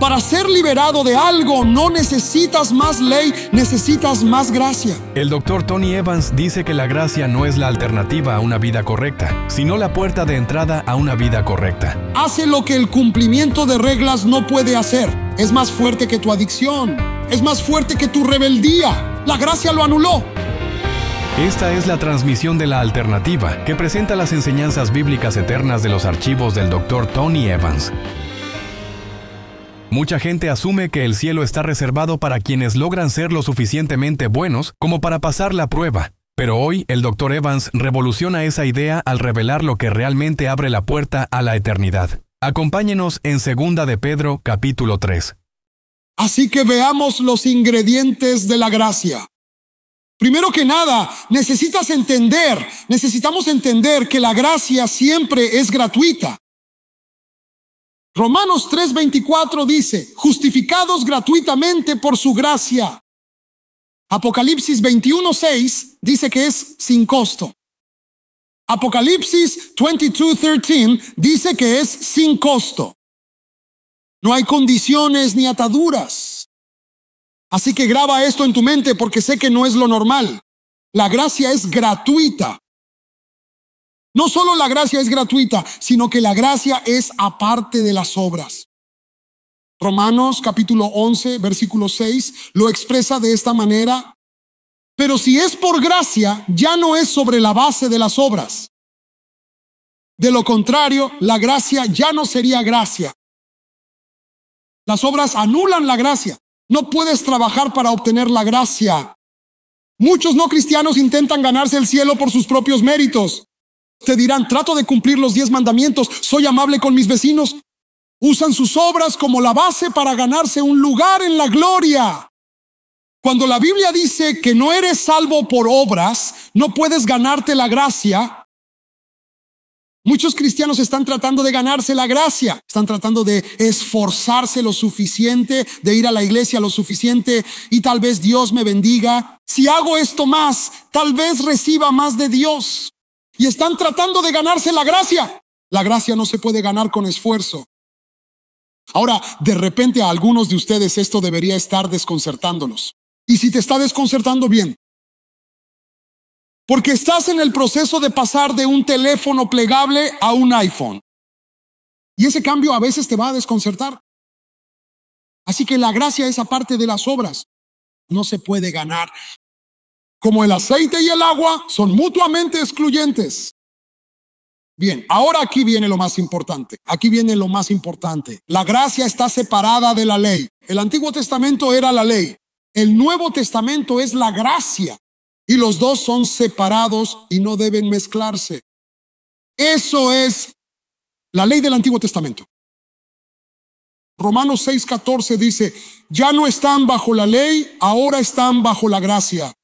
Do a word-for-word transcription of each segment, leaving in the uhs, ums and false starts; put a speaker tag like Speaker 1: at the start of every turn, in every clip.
Speaker 1: Para ser liberado de algo no necesitas más ley, necesitas más gracia.
Speaker 2: El doctor Tony Evans dice que la gracia no es la alternativa a una vida correcta, sino la puerta de entrada a una vida correcta.
Speaker 1: Hace lo que el cumplimiento de reglas no puede hacer. Es más fuerte que tu adicción. Es más fuerte que tu rebeldía. La gracia lo anuló.
Speaker 2: Esta es la transmisión de la alternativa que presenta las enseñanzas bíblicas eternas de los archivos del doctor Tony Evans. Mucha gente asume que el cielo está reservado para quienes logran ser lo suficientemente buenos como para pasar la prueba. Pero hoy el doctor Evans revoluciona esa idea al revelar lo que realmente abre la puerta a la eternidad. Acompáñenos en Segunda de Pedro, capítulo tres.
Speaker 1: Así que veamos los ingredientes de la gracia. Primero que nada, necesitas entender, necesitamos entender que la gracia siempre es gratuita. Romanos tres veinticuatro dice, justificados gratuitamente por su gracia. Apocalipsis veintiuno seis dice que es sin costo. Apocalipsis veintidós trece dice que es sin costo. No hay condiciones ni ataduras. Así que graba esto en tu mente porque sé que no es lo normal. La gracia es gratuita. No solo la gracia es gratuita, sino que la gracia es aparte de las obras. Romanos capítulo once, versículo seis, lo expresa de esta manera. Pero si es por gracia, ya no es sobre la base de las obras. De lo contrario, la gracia ya no sería gracia. Las obras anulan la gracia. No puedes trabajar para obtener la gracia. Muchos no cristianos intentan ganarse el cielo por sus propios méritos. Te dirán, trato de cumplir los diez mandamientos, soy amable con mis vecinos. Usan sus obras como la base para ganarse un lugar en la gloria. Cuando la Biblia dice que no eres salvo por obras, no puedes ganarte la gracia. Muchos cristianos están tratando de ganarse la gracia. Están tratando de esforzarse lo suficiente, de ir a la iglesia lo suficiente y tal vez Dios me bendiga. Si hago esto más, tal vez reciba más de Dios. Y están tratando de ganarse la gracia. La gracia no se puede ganar con esfuerzo. Ahora, de repente a algunos de ustedes esto debería estar desconcertándolos. Y si te está desconcertando, bien. Porque estás en el proceso de pasar de un teléfono plegable a un iPhone. Y ese cambio a veces te va a desconcertar. Así que la gracia es aparte de las obras. No se puede ganar. Como el aceite y el agua son mutuamente excluyentes. Bien, ahora aquí viene lo más importante. Aquí viene lo más importante. La gracia está separada de la ley. El Antiguo Testamento era la ley. El Nuevo Testamento es la gracia. Y los dos son separados y no deben mezclarse. Eso es la ley del Antiguo Testamento. Romanos seis catorce dice, ya no están bajo la ley, ahora están bajo la gracia.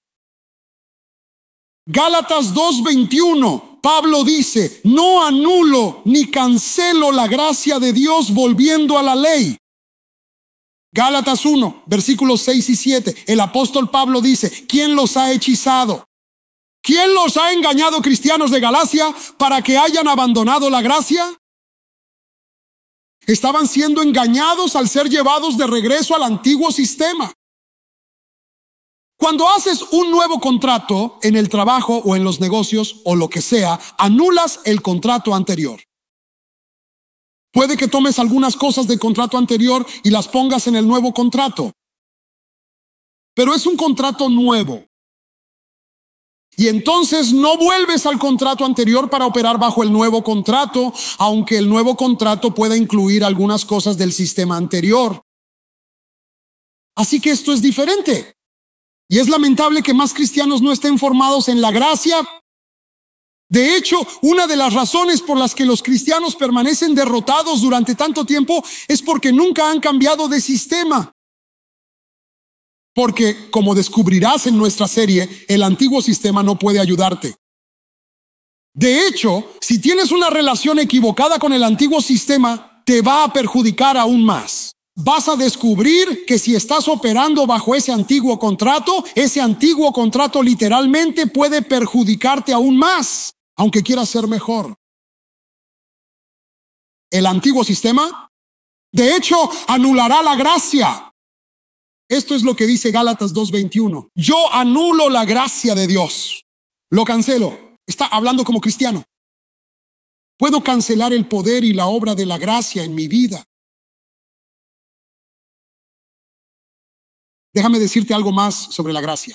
Speaker 1: Gálatas dos veintiuno, Pablo dice, no anulo ni cancelo la gracia de Dios volviendo a la ley. Gálatas uno, versículos seis y siete, el apóstol Pablo dice, ¿quién los ha hechizado? ¿Quién los ha engañado, cristianos de Galacia, para que hayan abandonado la gracia? Estaban siendo engañados al ser llevados de regreso al antiguo sistema. Cuando haces un nuevo contrato en el trabajo o en los negocios o lo que sea, anulas el contrato anterior. Puede que tomes algunas cosas del contrato anterior y las pongas en el nuevo contrato. Pero es un contrato nuevo. Y entonces no vuelves al contrato anterior para operar bajo el nuevo contrato, aunque el nuevo contrato pueda incluir algunas cosas del sistema anterior. Así que esto es diferente. Y es lamentable que más cristianos no estén formados en la gracia. De hecho, una de las razones por las que los cristianos permanecen derrotados durante tanto tiempo es porque nunca han cambiado de sistema. Porque, como descubrirás en nuestra serie, el antiguo sistema no puede ayudarte. De hecho, si tienes una relación equivocada con el antiguo sistema, te va a perjudicar aún más. Vas a descubrir que si estás operando bajo ese antiguo contrato, ese antiguo contrato literalmente puede perjudicarte aún más, aunque quieras ser mejor. El antiguo sistema De hecho, anulará la gracia. Esto es lo que dice Gálatas dos veintiuno. Yo anulo la gracia de Dios. Lo cancelo. Está hablando como cristiano. Puedo cancelar el poder y la obra de la gracia en mi vida. Déjame decirte algo más sobre la gracia.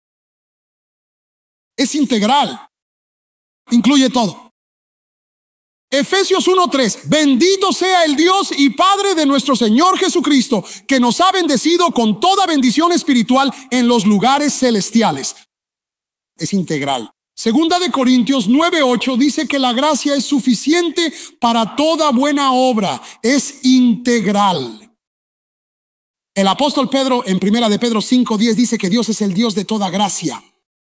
Speaker 1: Es integral. Incluye todo. Efesios uno tres. Bendito sea el Dios y Padre de nuestro Señor Jesucristo, que nos ha bendecido con toda bendición espiritual en los lugares celestiales. Es integral. Segunda de Corintios nueve ocho dice que la gracia es suficiente para toda buena obra. Es integral. El apóstol Pedro en primera de Pedro cinco diez dice que Dios es el Dios de toda gracia.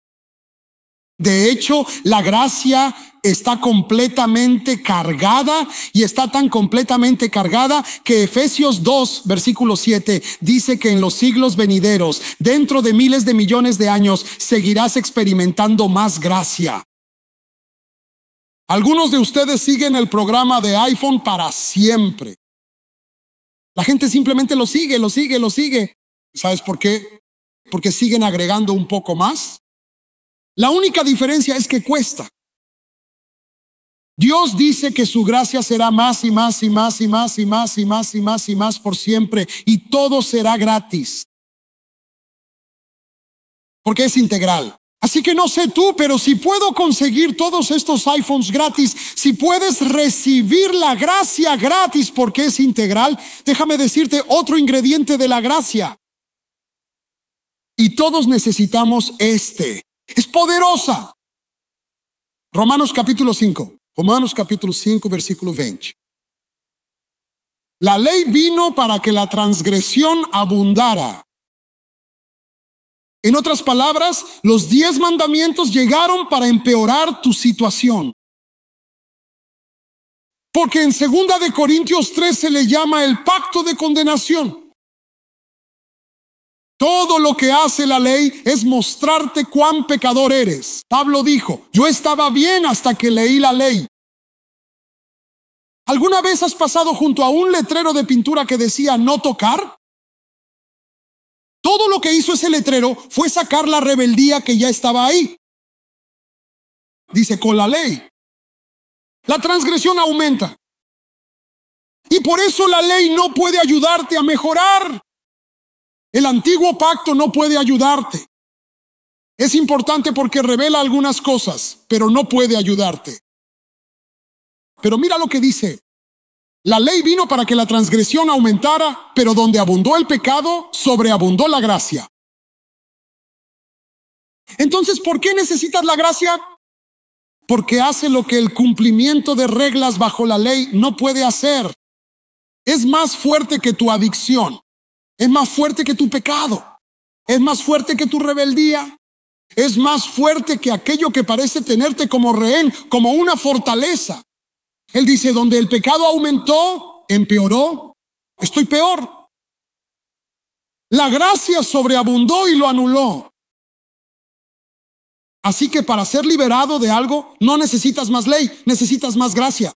Speaker 1: De hecho, la gracia está completamente cargada y está tan completamente cargada que Efesios dos, versículo siete, dice que en los siglos venideros, dentro de miles de millones de años, seguirás experimentando más gracia. Algunos de ustedes siguen el programa de iPhone para siempre. La gente simplemente lo sigue, lo sigue, lo sigue. ¿Sabes por qué? Porque siguen agregando un poco más. La única diferencia es que cuesta. Dios dice que su gracia será más y más y más y más y más y más y más y más por siempre, y todo será gratis. Porque es integral. Así que no sé tú, pero si puedo conseguir todos estos iPhones gratis, si puedes recibir la gracia gratis porque es integral, déjame decirte otro ingrediente de la gracia. Y todos necesitamos este. Es poderosa. Romanos capítulo cinco. Romanos capítulo cinco, versículo veinte. La ley vino para que la transgresión abundara. En otras palabras, los diez mandamientos llegaron para empeorar tu situación. Porque en segunda de Corintios tres se le llama el pacto de condenación. Todo lo que hace la ley es mostrarte cuán pecador eres. Pablo dijo, yo estaba bien hasta que leí la ley. ¿Alguna vez has pasado junto a un letrero de pintura que decía no tocar? Todo lo que hizo ese letrero fue sacar la rebeldía que ya estaba ahí. Dice, con la ley, la transgresión aumenta. Y por eso la ley no puede ayudarte a mejorar. El antiguo pacto no puede ayudarte. Es importante porque revela algunas cosas, pero no puede ayudarte. Pero mira lo que dice. La ley vino para que la transgresión aumentara, pero donde abundó el pecado, sobreabundó la gracia. Entonces, ¿por qué necesitas la gracia? Porque hace lo que el cumplimiento de reglas bajo la ley no puede hacer. Es más fuerte que tu adicción. Es más fuerte que tu pecado. Es más fuerte que tu rebeldía. Es más fuerte que aquello que parece tenerte como rehén, como una fortaleza. Él dice, donde el pecado aumentó, empeoró, estoy peor. La gracia sobreabundó y lo anuló. Así que para ser liberado de algo, no necesitas más ley, necesitas más gracia.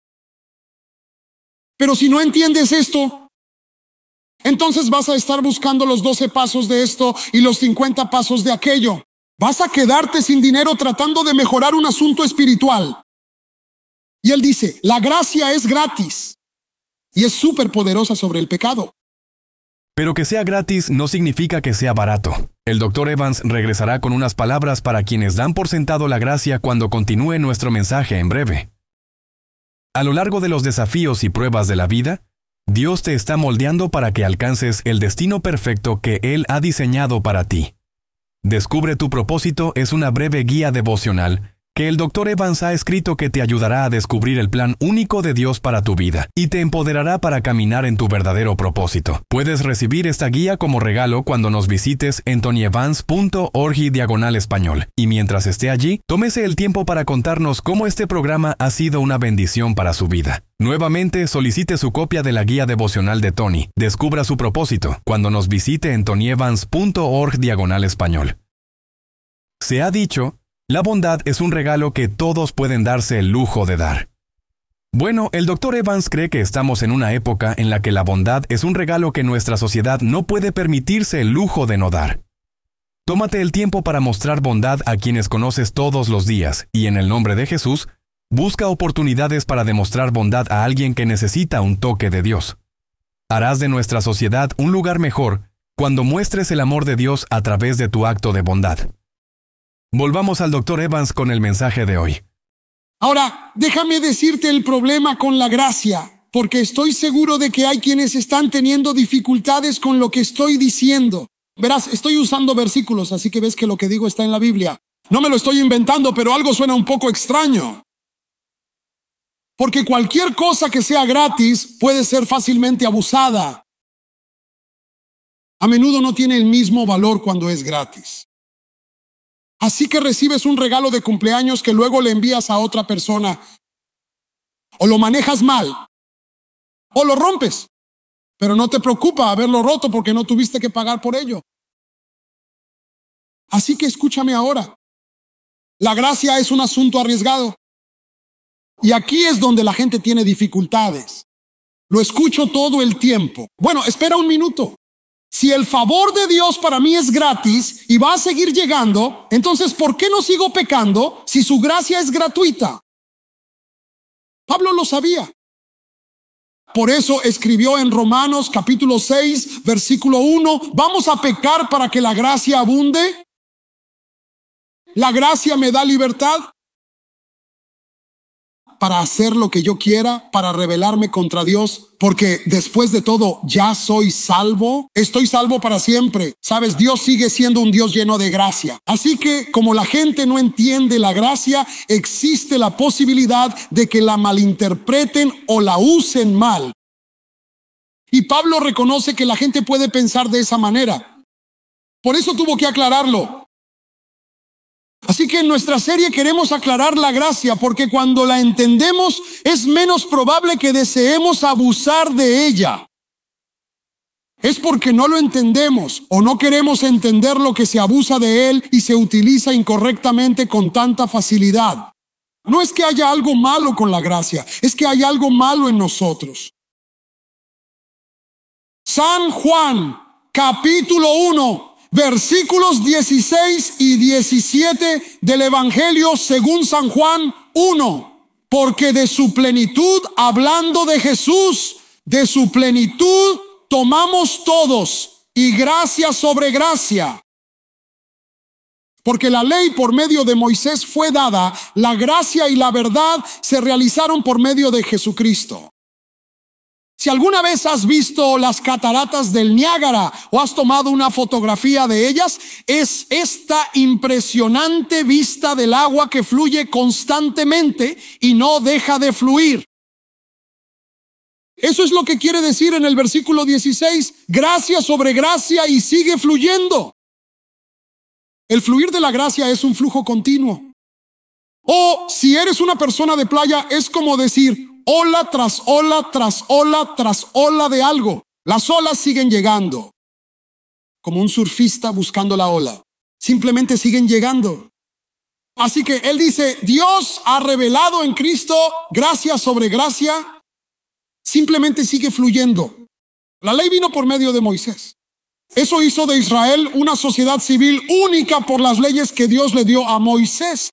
Speaker 1: Pero si no entiendes esto, entonces vas a estar buscando los doce pasos de esto y los cincuenta pasos de aquello. Vas a quedarte sin dinero tratando de mejorar un asunto espiritual. Y él dice, la gracia es gratis y es súper poderosa sobre el pecado.
Speaker 2: Pero que sea gratis no significa que sea barato. El doctor Evans regresará con unas palabras para quienes dan por sentado la gracia cuando continúe nuestro mensaje en breve. A lo largo de los desafíos y pruebas de la vida, Dios te está moldeando para que alcances el destino perfecto que Él ha diseñado para ti. Descubre tu propósito es una breve guía devocional que el doctor Evans ha escrito que te ayudará a descubrir el plan único de Dios para tu vida y te empoderará para caminar en tu verdadero propósito. Puedes recibir esta guía como regalo cuando nos visites en tonyevans punto org diagonal español. Y mientras esté allí, tómese el tiempo para contarnos cómo este programa ha sido una bendición para su vida. Nuevamente, solicite su copia de la guía devocional de Tony. Descubra su propósito cuando nos visite en tonyevans punto org diagonal español. Se ha dicho, la bondad es un regalo que todos pueden darse el lujo de dar. Bueno, el doctor Evans cree que estamos en una época en la que la bondad es un regalo que nuestra sociedad no puede permitirse el lujo de no dar. Tómate el tiempo para mostrar bondad a quienes conoces todos los días y, en el nombre de Jesús, busca oportunidades para demostrar bondad a alguien que necesita un toque de Dios. Harás de nuestra sociedad un lugar mejor cuando muestres el amor de Dios a través de tu acto de bondad. Volvamos al doctor Evans con el mensaje de hoy.
Speaker 1: Ahora, déjame decirte el problema con la gracia, porque estoy seguro de que hay quienes están teniendo dificultades con lo que estoy diciendo. Verás, estoy usando versículos, así que ves que lo que digo está en la Biblia. No me lo estoy inventando, pero algo suena un poco extraño. Porque cualquier cosa que sea gratis puede ser fácilmente abusada. A menudo no tiene el mismo valor cuando es gratis. Así que recibes un regalo de cumpleaños que luego le envías a otra persona. O lo manejas mal, o lo rompes. Pero no te preocupa haberlo roto porque no tuviste que pagar por ello. Así que escúchame ahora. La gracia es un asunto arriesgado. Y aquí es donde la gente tiene dificultades. Lo escucho todo el tiempo. Bueno, espera un minuto. Si el favor de Dios para mí es gratis y va a seguir llegando, entonces ¿por qué no sigo pecando si su gracia es gratuita? Pablo lo sabía. Por eso escribió en Romanos capítulo seis, versículo uno, ¿vamos a pecar para que la gracia abunde? ¿La gracia me da libertad para hacer lo que yo quiera, para rebelarme contra Dios? Porque después de todo, ya soy salvo. Estoy salvo para siempre. Sabes, Dios sigue siendo un Dios lleno de gracia. Así que, como la gente no entiende la gracia, existe la posibilidad de que la malinterpreten o la usen mal. Y Pablo reconoce que la gente puede pensar de esa manera. Por eso tuvo que aclararlo. Así que en nuestra serie queremos aclarar la gracia, porque cuando la entendemos es menos probable que deseemos abusar de ella. Es porque no lo entendemos o no queremos entender lo que se abusa de él y se utiliza incorrectamente con tanta facilidad. No es que haya algo malo con la gracia, es que hay algo malo en nosotros. San Juan, capítulo uno. Versículos dieciséis y diecisiete del Evangelio según San Juan uno. Porque de su plenitud, hablando de Jesús, de su plenitud tomamos todos, y gracia sobre gracia. Porque la ley por medio de Moisés fue dada, la gracia y la verdad se realizaron por medio de Jesucristo. Si alguna vez has visto las cataratas del Niágara o has tomado una fotografía de ellas, es esta impresionante vista del agua que fluye constantemente y no deja de fluir. Eso es lo que quiere decir en el versículo dieciséis, gracia sobre gracia y sigue fluyendo. El fluir de la gracia es un flujo continuo. O si eres una persona de playa, es como decir ola tras ola, tras ola, tras ola de algo. Las olas siguen llegando. Como un surfista buscando la ola. Simplemente siguen llegando. Así que él dice, Dios ha revelado en Cristo gracia sobre gracia. Simplemente sigue fluyendo. La ley vino por medio de Moisés. Eso hizo de Israel una sociedad civil única por las leyes que Dios le dio a Moisés.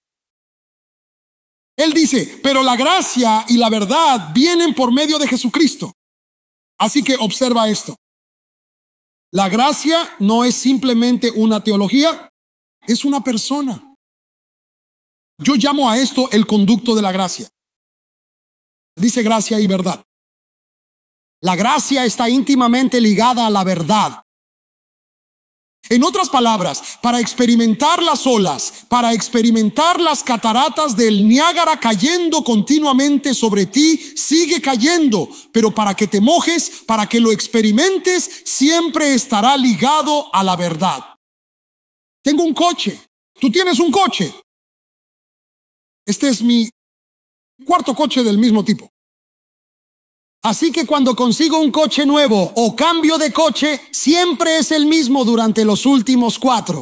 Speaker 1: Él dice, pero la gracia y la verdad vienen por medio de Jesucristo. Así que observa esto. La gracia no es simplemente una teología, es una persona. Yo llamo a esto el conducto de la gracia. Dice gracia y verdad. La gracia está íntimamente ligada a la verdad. En otras palabras, para experimentar las olas, para experimentar las cataratas del Niágara cayendo continuamente sobre ti, sigue cayendo, pero para que te mojes, para que lo experimentes, siempre estará ligado a la verdad. Tengo un coche, tú tienes un coche. Este es mi cuarto coche del mismo tipo. Así que cuando consigo un coche nuevo o cambio de coche, siempre es el mismo durante los últimos cuatro.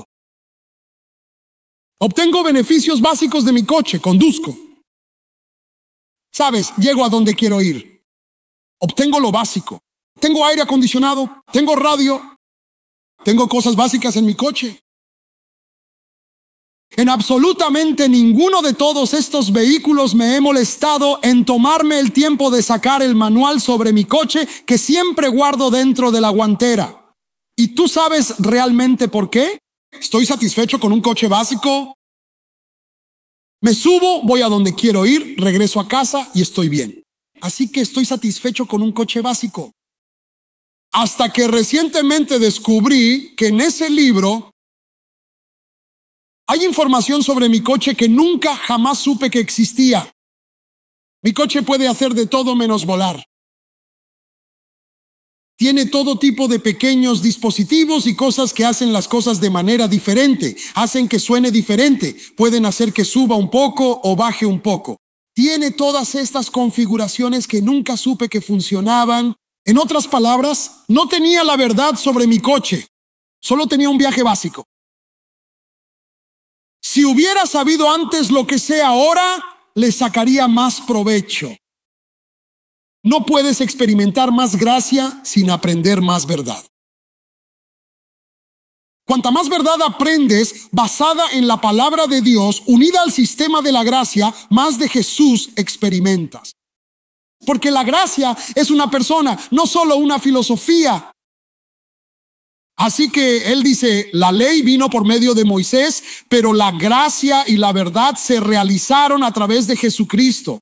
Speaker 1: Obtengo beneficios básicos de mi coche, conduzco. Sabes, llego a donde quiero ir. Obtengo lo básico. Tengo aire acondicionado, tengo radio, tengo cosas básicas en mi coche. En absolutamente ninguno de todos estos vehículos me he molestado en tomarme el tiempo de sacar el manual sobre mi coche que siempre guardo dentro de la guantera. ¿Y tú sabes realmente por qué? Estoy satisfecho con un coche básico. Me subo, voy a donde quiero ir, regreso a casa y estoy bien. Así que estoy satisfecho con un coche básico. Hasta que recientemente descubrí que en ese libro hay información sobre mi coche que nunca jamás supe que existía. Mi coche puede hacer de todo menos volar. Tiene todo tipo de pequeños dispositivos y cosas que hacen las cosas de manera diferente, hacen que suene diferente, pueden hacer que suba un poco o baje un poco. Tiene todas estas configuraciones que nunca supe que funcionaban. En otras palabras, no tenía la verdad sobre mi coche, solo tenía un viaje básico. Si hubiera sabido antes lo que sé ahora, le sacaría más provecho. No puedes experimentar más gracia sin aprender más verdad. Cuanta más verdad aprendes basada en la palabra de Dios, unida al sistema de la gracia, más de Jesús experimentas. Porque la gracia es una persona, no solo una filosofía. Así que él dice, la ley vino por medio de Moisés, pero la gracia y la verdad se realizaron a través de Jesucristo.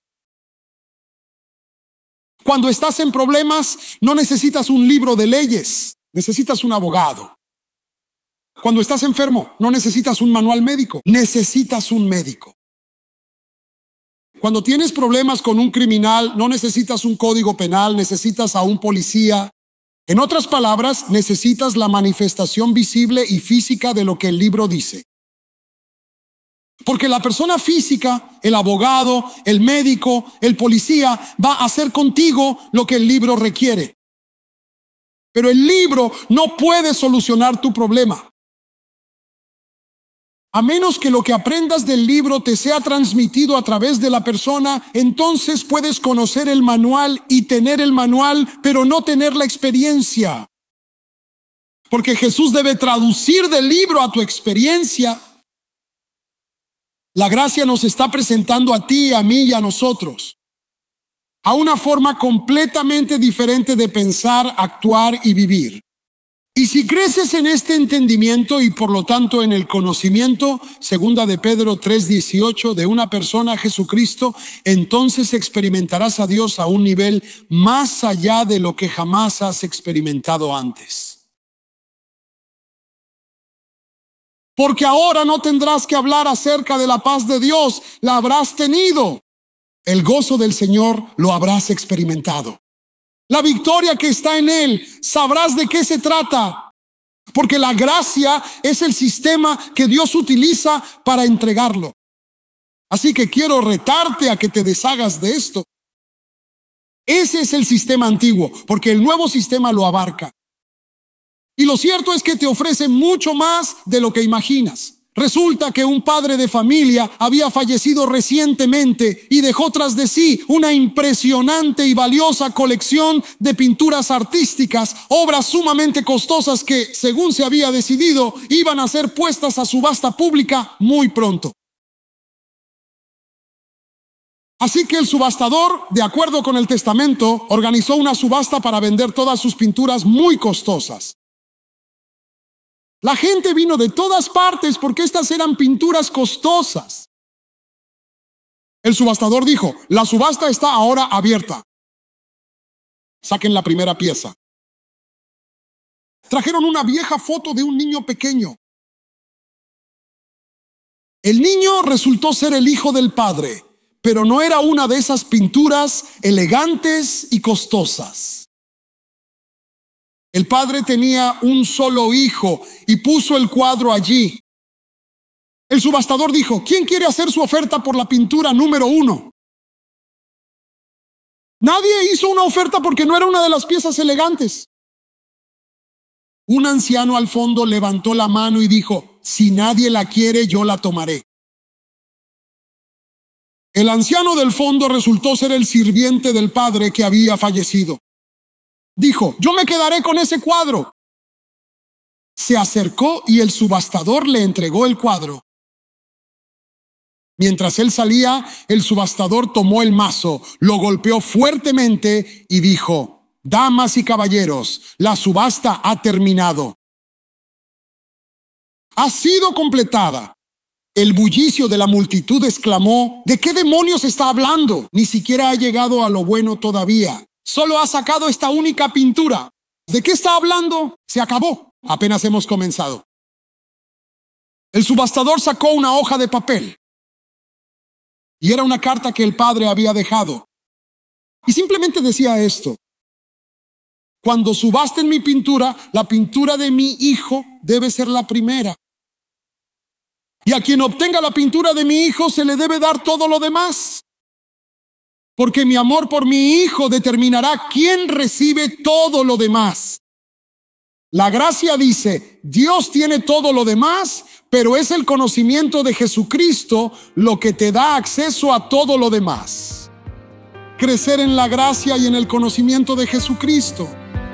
Speaker 1: Cuando estás en problemas, no necesitas un libro de leyes, necesitas un abogado. Cuando estás enfermo, no necesitas un manual médico, necesitas un médico. Cuando tienes problemas con un criminal, no necesitas un código penal, necesitas a un policía. En otras palabras, necesitas la manifestación visible y física de lo que el libro dice. Porque la persona física, el abogado, el médico, el policía, va a hacer contigo lo que el libro requiere. Pero el libro no puede solucionar tu problema. A menos que lo que aprendas del libro te sea transmitido a través de la persona, entonces puedes conocer el manual y tener el manual, pero no tener la experiencia. Porque Jesús debe traducir del libro a tu experiencia. La gracia nos está presentando a ti, a mí y a nosotros a una forma completamente diferente de pensar, actuar y vivir. Y si creces en este entendimiento y por lo tanto en el conocimiento, segunda de Pedro tres dieciocho, de una persona, Jesucristo, entonces experimentarás a Dios a un nivel más allá de lo que jamás has experimentado antes. Porque ahora no tendrás que hablar acerca de la paz de Dios, la habrás tenido. El gozo del Señor lo habrás experimentado. La victoria que está en Él, sabrás de qué se trata. Porque la gracia es el sistema que Dios utiliza para entregarlo. Así que quiero retarte a que te deshagas de esto. Ese es el sistema antiguo, porque el nuevo sistema lo abarca. Y lo cierto es que te ofrece mucho más de lo que imaginas. Resulta que un padre de familia había fallecido recientemente y dejó tras de sí una impresionante y valiosa colección de pinturas artísticas, obras sumamente costosas que, según se había decidido, iban a ser puestas a subasta pública muy pronto. Así que el subastador, de acuerdo con el testamento, organizó una subasta para vender todas sus pinturas muy costosas. La gente vino de todas partes porque estas eran pinturas costosas. El subastador dijo, la subasta está ahora abierta. Saquen la primera pieza. Trajeron una vieja foto de un niño pequeño. El niño resultó ser el hijo del padre, pero no era una de esas pinturas elegantes y costosas. El padre tenía un solo hijo y puso el cuadro allí. El subastador dijo, ¿quién quiere hacer su oferta por la pintura número uno? Nadie hizo una oferta porque no era una de las piezas elegantes. Un anciano al fondo levantó la mano y dijo, si nadie la quiere, yo la tomaré. El anciano del fondo resultó ser el sirviente del padre que había fallecido. Dijo, yo me quedaré con ese cuadro. Se acercó y el subastador le entregó el cuadro. Mientras él salía, el subastador tomó el mazo, lo golpeó fuertemente y dijo, damas y caballeros, la subasta ha terminado. Ha sido completada. El bullicio de la multitud exclamó, ¿de qué demonios está hablando? Ni siquiera ha llegado a lo bueno todavía. Solo ha sacado esta única pintura. ¿De qué está hablando? Se acabó. Apenas hemos comenzado. El subastador sacó una hoja de papel. Y era una carta que el padre había dejado. Y simplemente decía esto. Cuando subasten mi pintura, la pintura de mi hijo debe ser la primera. Y a quien obtenga la pintura de mi hijo se le debe dar todo lo demás. Porque mi amor por mi hijo determinará quién recibe todo lo demás. La gracia dice, Dios tiene todo lo demás, pero es el conocimiento de Jesucristo lo que te da acceso a todo lo demás. Crecer en la gracia y en el conocimiento de Jesucristo.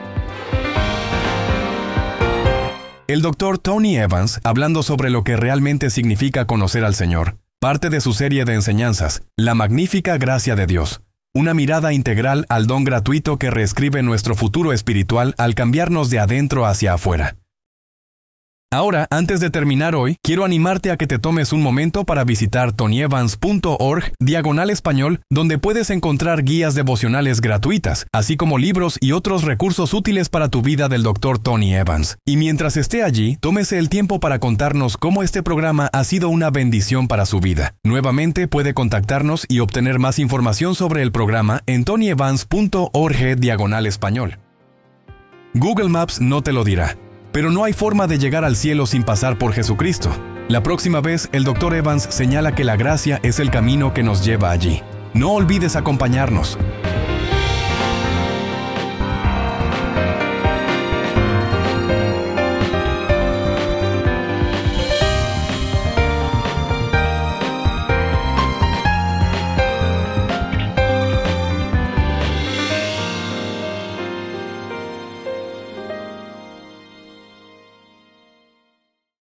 Speaker 2: El doctor Tony Evans, hablando sobre lo que realmente significa conocer al Señor, parte de su serie de enseñanzas, La Magnífica Gracia de Dios, una mirada integral al don gratuito que reescribe nuestro futuro espiritual al cambiarnos de adentro hacia afuera. Ahora, antes de terminar hoy, quiero animarte a que te tomes un momento para visitar tonyevans punto org diagonal español, donde puedes encontrar guías devocionales gratuitas, así como libros y otros recursos útiles para tu vida del doctor Tony Evans. Y mientras esté allí, tómese el tiempo para contarnos cómo este programa ha sido una bendición para su vida. Nuevamente puede contactarnos y obtener más información sobre el programa en tonyevans punto org diagonal español. Google Maps no te lo dirá. Pero no hay forma de llegar al cielo sin pasar por Jesucristo. La próxima vez, el doctor Evans señala que la gracia es el camino que nos lleva allí. No olvides acompañarnos.